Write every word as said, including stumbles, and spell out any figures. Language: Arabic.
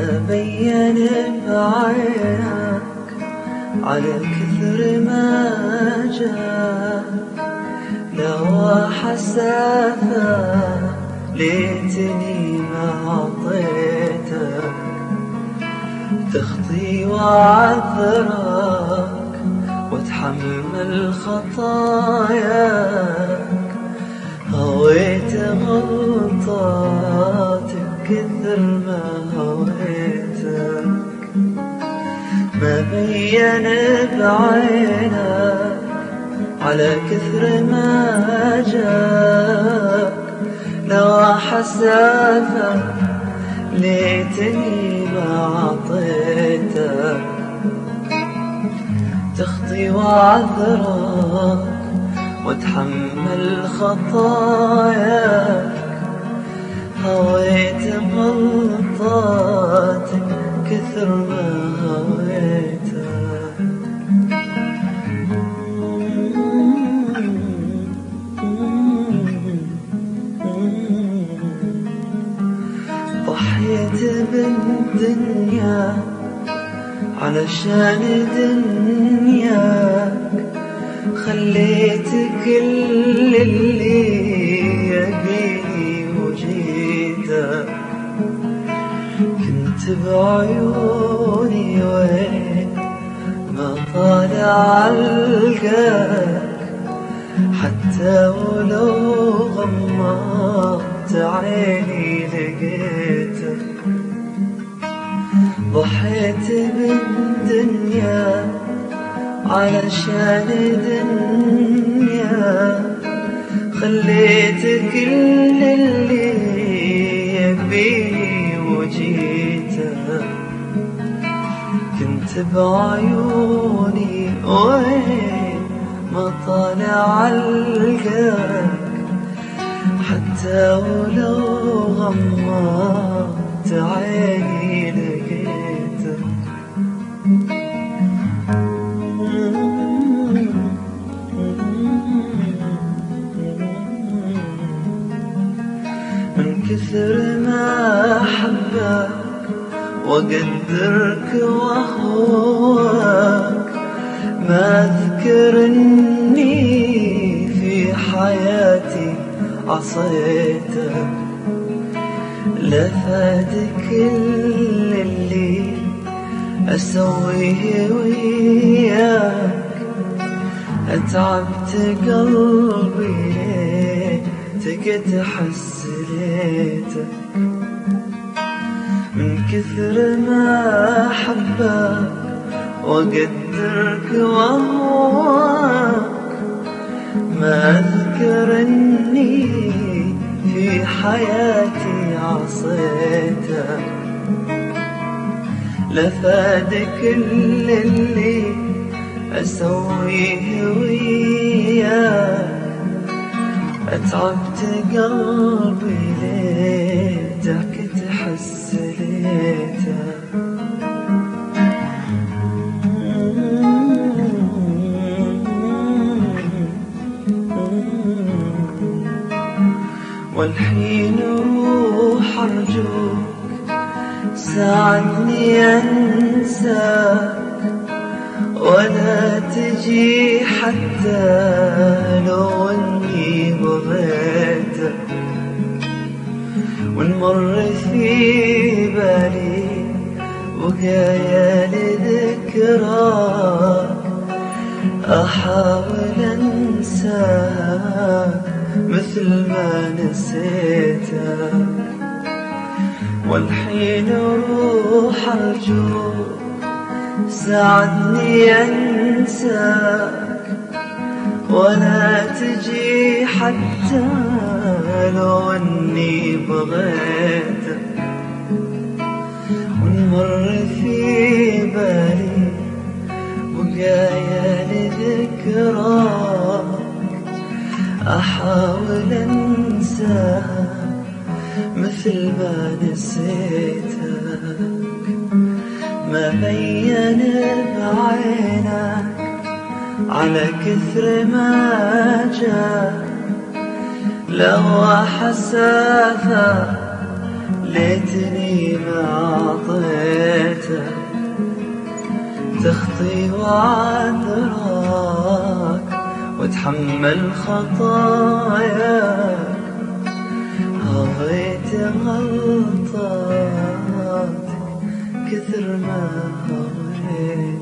ما بين بعينك على كثر ما جاك لو حسافة ليتني ما عطيتك تخطي وعذرك وتحمل خطاياك هويت غلطاتك كثر ما هويتك ما بين بعينك على كثر ما جاك لو حسافة ليتني ما عطيتك تخطي وعذرك وتحمل خطاياك هويت غلطاتك كثر ما هويتك ضحيت بالدنيا علشان دنياك خليت كل اللي يبيني وجيتك كنت بعيوني وين ما طالع ألقاك حتى ولو غمضت عيني لقيتك ضحيت بالدنيا علشان دنيا خليت كل اللي يبيني وجيتك كنت بعيوني وين ما طالع ألقاك حتى ولو غمضت عيني لقيتك من كثر ما أحبك وأقدرك وأهواك ما أذكر إني في حياتي عصيتك لا فاد كل اللي أسويه وياك أتعبت قلبي ليتك تحس ليتك من كثر ما أحبك وأقدرك وأهواك ما أذكر إني في حياتي عصيتك لفاد كل اللي أسويه وياك أتعبت قلبي ليتك تحس ليتك والحين روح أرجوك ساعدني أنساك ولا تجي حتى لو أني بغيتك ونمر في بالي بقايا لذكراك أحاول أنساك مثل ما نسيتك والحين روح أرجوك ساعدني أنساك ولا تجي حتى لو أني بغيتك ونمر في بالي بقايا لذكراك أحاول أنساك مثل ما نسيتك ما بين بعينك على كثر ما جاك لو حسافة ليتني ما عطيتك تخطي وعذراك واتحمل خطاياك. هويت غلطاتك كثر ما هويت